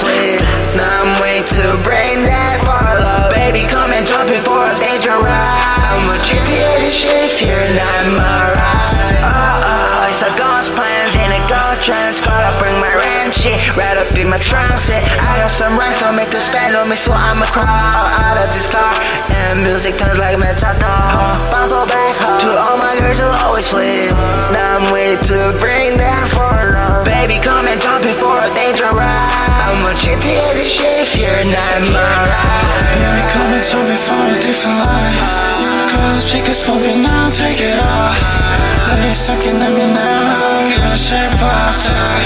fleet. Now I'm way too brain dead for love. Baby, come and jump in for a danger ride. I'ma GTA this shit if you're not my ride. It's a ghost plans in a ghost trance. Gotta bring my ranch shit right up in my transit. I got some racks, I'll make them spend on me, so I'ma crawl out of this car. And music turns like Metadone. Bounce all back to all my girls will always flip. Now I'm way too brain dead for love. Baby, come and jump in for a danger ride. I'ma GTA this shit if you're not my ride. Baby, come and jump in for a different life. Close speakers pumping now, take it off. Ladies sucking at me now, give a shit about that.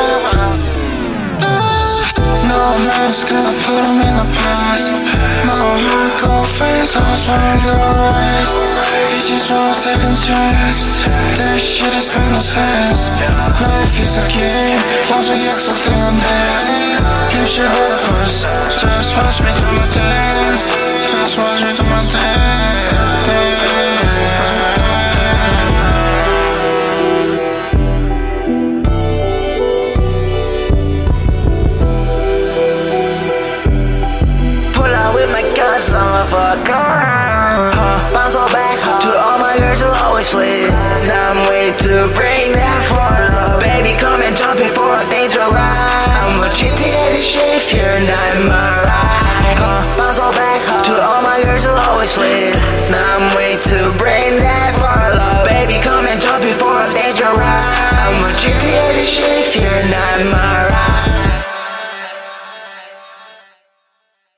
No mask, I put them in the past. No hardcore face, I was running to rise. You just want a second chance. This shit is make no sense. Life is a game, może jak sok ty na dance. Kim się hopeless, just watch me do my dance. Just watch me do my dance. I'm a fucker. Bounce all back to all my girls will always flip. Now I'm way too brain dead for love. Baby, come and jump in for a danger ride. I'ma GTA this shit if you're not my ride. Bounce all back to all my girls will always flip. Now I'm way too brain dead for love. Baby, come and jump in for a danger ride. I'ma GTA this shit if you're not my ride.